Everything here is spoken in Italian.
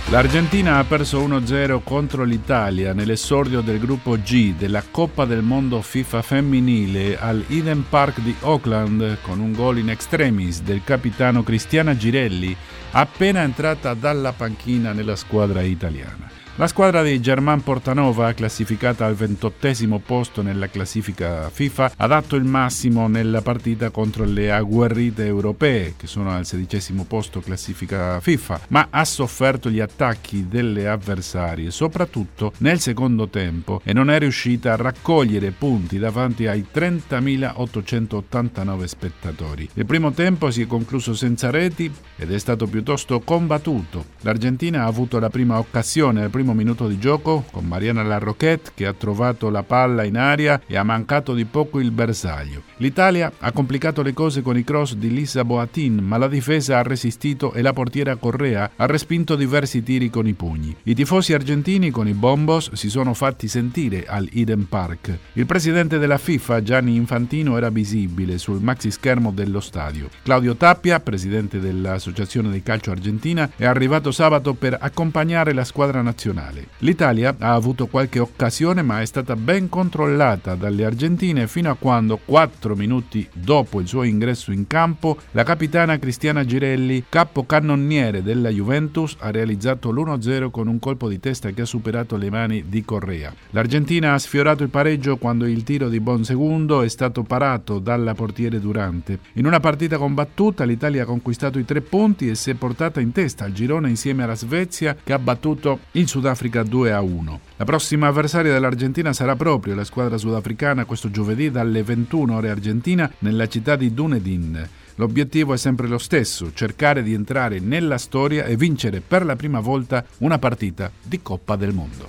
L'Argentina ha perso 1-0 contro l'Italia nell'esordio del gruppo G della Coppa del Mondo FIFA femminile al Eden Park di Auckland con un gol in extremis del capitano Cristiana Girelli, appena entrata dalla panchina nella squadra italiana. La squadra di Germán Portanova, classificata al 28° posto nella classifica FIFA, ha dato il massimo nella partita contro le agguerrite europee, che sono al 16° posto classifica FIFA, ma ha sofferto gli attacchi delle avversarie, soprattutto nel secondo tempo, e non è riuscita a raccogliere punti davanti ai 30.889 spettatori. Il primo tempo si è concluso senza reti ed è stato piuttosto combattuto. L'Argentina ha avuto la prima occasione al primo minuto di gioco con Mariana Larroquette, che ha trovato la palla in aria e ha mancato di poco il bersaglio. L'Italia ha complicato le cose con i cross di Lisa Boatin, ma la difesa ha resistito e la portiera Correa ha respinto diversi tiri con i pugni. I tifosi argentini con i bombos si sono fatti sentire al Eden Park. Il presidente della FIFA, Gianni Infantino, era visibile sul maxischermo dello stadio. Claudio Tappia, presidente dell'Associazione di Calcio Argentina, è arrivato sabato per accompagnare la squadra nazionale. L'Italia ha avuto qualche occasione, ma è stata ben controllata dalle argentine fino a quando, 4 minuti dopo il suo ingresso in campo, la capitana Cristiana Girelli, capocannoniere della Juventus, ha realizzato l'1-0 con un colpo di testa che ha superato le mani di Correa. L'Argentina ha sfiorato il pareggio quando il tiro di Bonsegundo è stato parato dalla portiere Durante. In una partita combattuta, l'Italia ha conquistato i 3 punti e si è portata in testa al girone insieme alla Svezia, che ha battuto il Sudafrica 2-1. La prossima avversaria dell'Argentina sarà proprio la squadra sudafricana questo giovedì dalle 21 ore argentina nella città di Dunedin. L'obiettivo è sempre lo stesso: cercare di entrare nella storia e vincere per la prima volta una partita di Coppa del Mondo.